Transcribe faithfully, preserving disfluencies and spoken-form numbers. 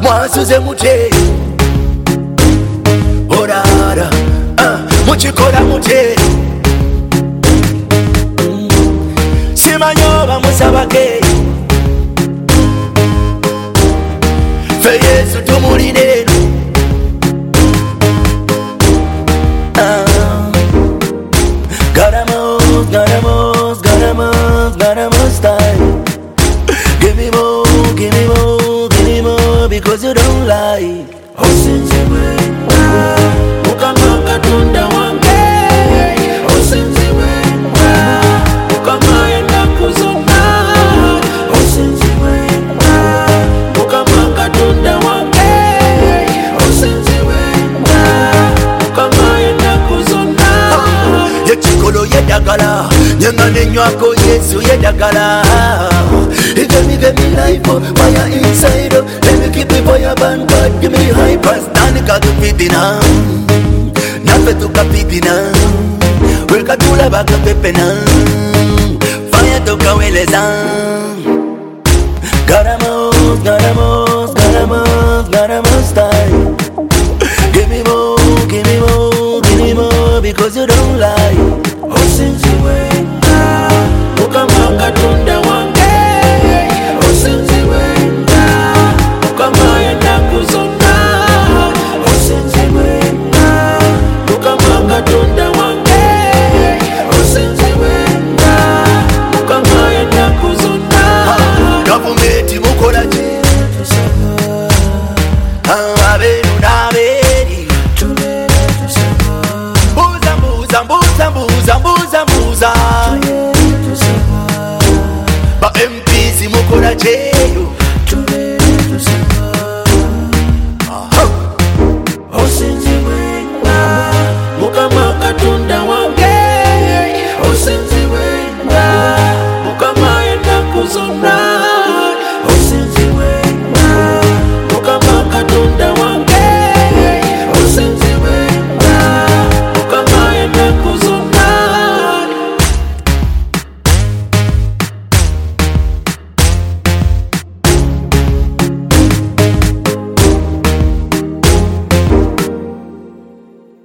mwasuze mute orara uh, muchikora mute simanyoba musabake fe Yesu tumulire uh, Garamos, garamos, garamos, garamos style. Give me more, give me more, give me more, because you don't lie. Osinzi wewe, ukamanga tunda wange. Osinzi wewe, ukamanga kuzona. Osinzi wewe, ukamanga tunda wange. Osinzi wewe, ukamanga kuzona. Yechikolo yedagala, nyangane nywako Yesu yedagala. He gave me, gave me life, oh, fire inside, oh. Let me keep it for your band, God, give me high price. Nanika tu pipina, nafe tu kapipina. Weka tula baka pepena, fire to kaweleza. Garamos, garamos, garamos, garamos style. Give me more, give me more, give me more, because you don't lie. Oh, since you were